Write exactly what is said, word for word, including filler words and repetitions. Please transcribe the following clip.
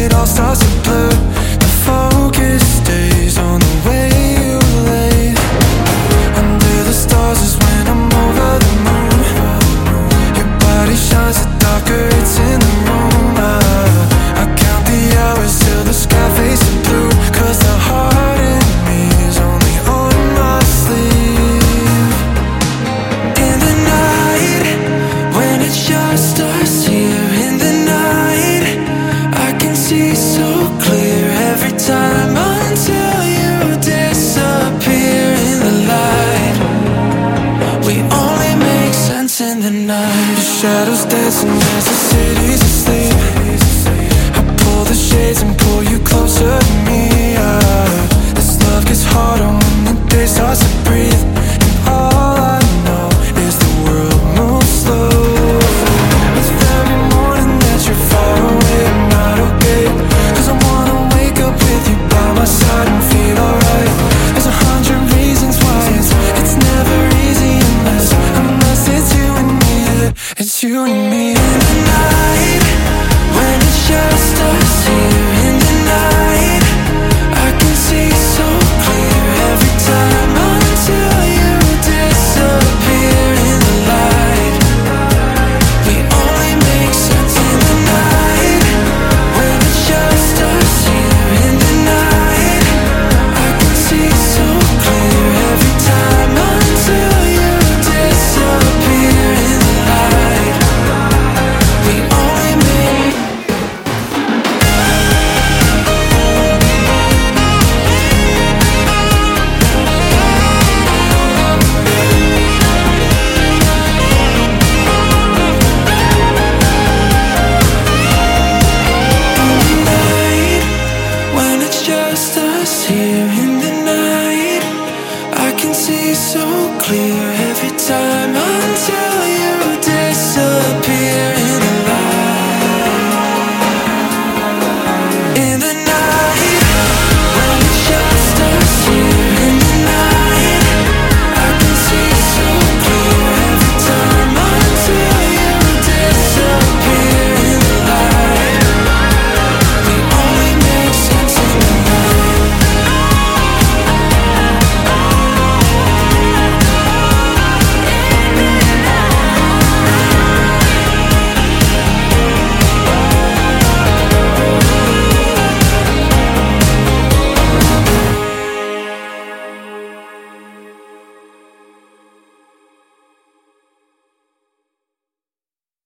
it all starts to blur. The focus stays on the way you lay. Under the stars is when I'm over the moon. Your body shines the darker it's in the room. uh, I count the hours till the sky fades to blue. Cause the heart in me is only on my sleeve. In the night, when it's just us here. In the night, I can see so clear every time until you disappear in the light. We only make sense in the night. The shadows dancing as the city's asleep. I pull the shades and pull you closer to me. uh, This love gets harder when the day starts to breathe. And all I know is the world moves slow. With every morning that you're far away, I'm not okay. Cause I wanna wake up with you by my side and feel alright. There's a hundred reasons why it's, it's never easy unless, unless it's you and me. yeah. It's you and me in the night, when it's just us here.